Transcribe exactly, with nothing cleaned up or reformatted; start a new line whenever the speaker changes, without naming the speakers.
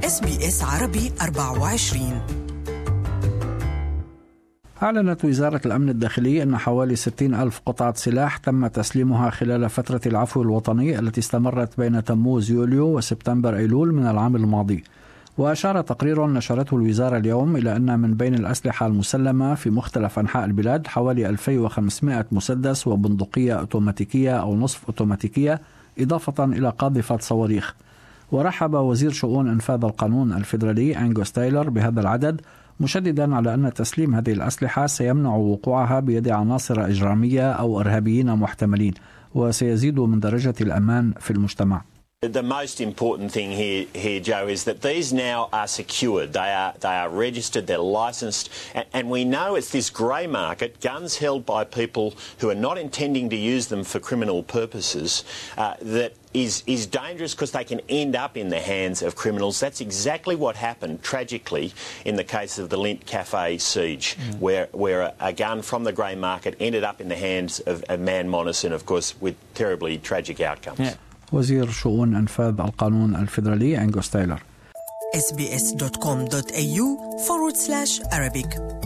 إس بي إس عربي أربعة وعشرين.
أعلنت وزارة الأمن الداخلي أن حوالي ستين ألف قطعة سلاح تم تسليمها خلال فترة العفو الوطني التي استمرت بين تموز يوليو وسبتمبر أيلول من العام الماضي. وأشار تقرير نشرته الوزارة اليوم إلى أن من بين الأسلحة المسلمة في مختلف أنحاء البلاد حوالي ألفين وخمسمائة مسدس وبندقية أوتوماتيكية أو نصف أوتوماتيكية، إضافة إلى قاذفة صواريخ. ورحب وزير شؤون إنفاذ القانون الفيدرالي أنغوس تايلر بهذا العدد، مشددا على أن تسليم هذه الأسلحة سيمنع وقوعها بيد عناصر إجرامية أو إرهابيين محتملين، وسيزيد من درجة الأمان في المجتمع.
The most important thing here, here, Joe, is that these now are secured. They are they are registered, they're licensed, and, and we know it's this grey market, guns held by people who are not intending to use them for criminal purposes, uh, that is is dangerous because they can end up in the hands of criminals. That's exactly what happened, tragically, in the case of the Lindt Cafe siege, mm. where where a, a gun from the grey market ended up in the hands of a man Monison, of course, with terribly tragic outcomes. Yeah.
وزير شؤون إنفاذ القانون الفيدرالي أنغوس تايلر.
إس بي إس دوت كوم دوت إيه يو forward slash Arabic